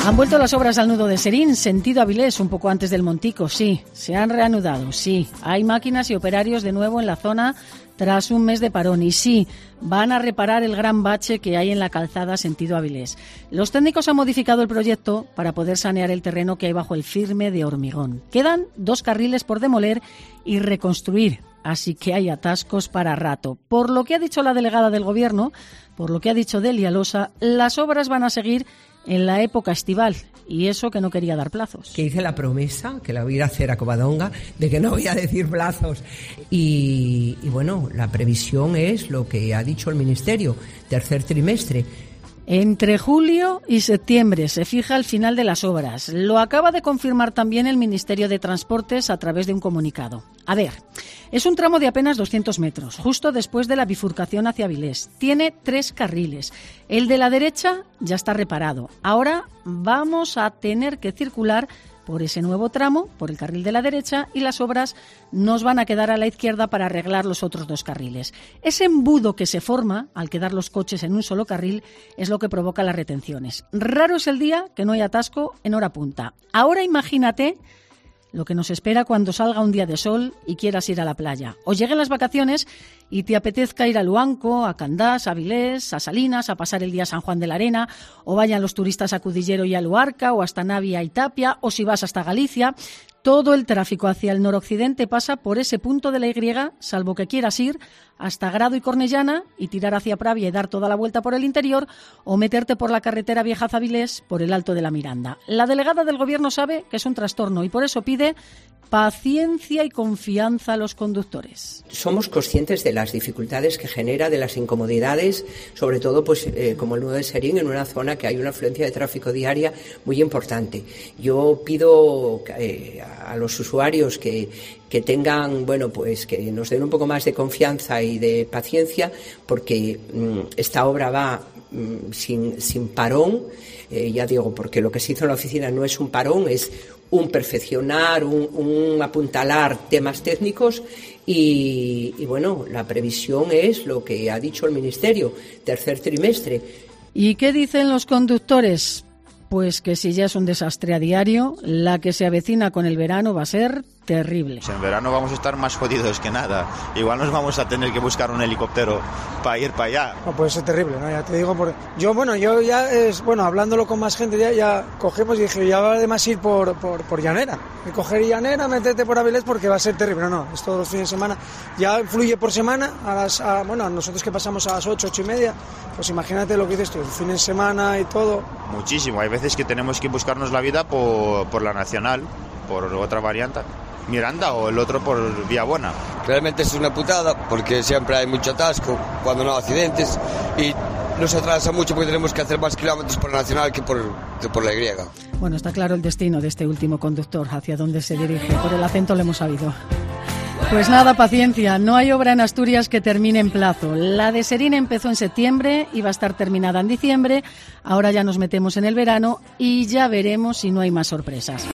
Han vuelto las obras al nudo de Serín, sentido Avilés, un poco antes del Montico, sí. Se han reanudado, sí. Hay máquinas y operarios de nuevo en la zona tras un mes de parón. Y sí, van a reparar el gran bache que hay en la calzada sentido Avilés. Los técnicos han modificado el proyecto para poder sanear el terreno que hay bajo el firme de hormigón. Quedan 2 carriles por demoler y reconstruir. Así que hay atascos para rato. Por lo que ha dicho la delegada del Gobierno, por lo que ha dicho Delia Losa, las obras van a seguir en la época estival, y eso que no quería dar plazos. Que hice la promesa, que la voy a ir a hacer a Covadonga, de que no voy a decir plazos. Y bueno, la previsión es lo que ha dicho el Ministerio, tercer trimestre. Entre julio y septiembre se fija el final de las obras. Lo acaba de confirmar también el Ministerio de Transportes a través de un comunicado. A ver, es un tramo de apenas 200 metros, justo después de la bifurcación hacia Avilés. Tiene 3 carriles. El de la derecha ya está reparado. Ahora vamos a tener que circular por ese nuevo tramo, por el carril de la derecha, y las obras nos van a quedar a la izquierda para arreglar los otros 2 carriles. Ese embudo que se forma al quedar los coches en un solo carril es lo que provoca las retenciones. Raro es el día que no hay atasco en hora punta. Ahora imagínate lo que nos espera cuando salga un día de sol y quieras ir a la playa. O lleguen las vacaciones y te apetezca ir a Luanco, a Candás, a Avilés, a Salinas, a pasar el día a San Juan de la Arena, o vayan los turistas a Cudillero y a Luarca, o hasta Navia y Tapia, o si vas hasta Galicia. Todo el tráfico hacia el noroccidente pasa por ese punto de la Y, salvo que quieras ir hasta Grado y Cornellana y tirar hacia Pravia y dar toda la vuelta por el interior, o meterte por la carretera Vieja-Avilés por el Alto de la Miranda. La delegada del Gobierno sabe que es un trastorno y por eso pide paciencia y confianza a los conductores. Somos conscientes de las dificultades que genera, de las incomodidades, sobre todo como el nudo de Serín, en una zona que hay una afluencia de tráfico diaria muy importante. Yo pido a los usuarios que tengan, que nos den un poco más de confianza y de paciencia, porque esta obra va sin parón, ya digo, porque lo que se hizo en la oficina no es un parón, es un perfeccionar, un apuntalar temas técnicos y bueno, la previsión es lo que ha dicho el Ministerio, tercer trimestre. ¿Y qué dicen los conductores? Pues que si ya es un desastre a diario, la que se avecina con el verano va a ser terrible. En verano vamos a estar más jodidos que nada. Igual nos vamos a tener que buscar un helicóptero para ir para allá. No, puede ser terrible, ¿no? Ya te digo, yo ya hablándolo con más gente, ya cogemos y dije, ya vale más ir por Llanera. Y coger Llanera, meterte por Avilés porque va a ser terrible. No, es todos los fines de semana. Ya fluye por semana, a nosotros que pasamos a las 8, 8:30, pues imagínate lo que dices tú, el fin de semana y todo. Muchísimo, hay veces que tenemos que buscarnos la vida por la Nacional, por otra variante. Miranda o el otro por Villabuena. Realmente es una putada porque siempre hay mucho atasco cuando no hay accidentes y nos atrasa mucho porque tenemos que hacer más kilómetros por la Nacional que por la Y. Bueno, está claro el destino de este último conductor, hacia dónde se dirige. Por el acento lo hemos sabido. Pues nada, paciencia, no hay obra en Asturias que termine en plazo. La de Serín empezó en septiembre, iba a estar terminada en diciembre, ahora ya nos metemos en el verano y ya veremos si no hay más sorpresas.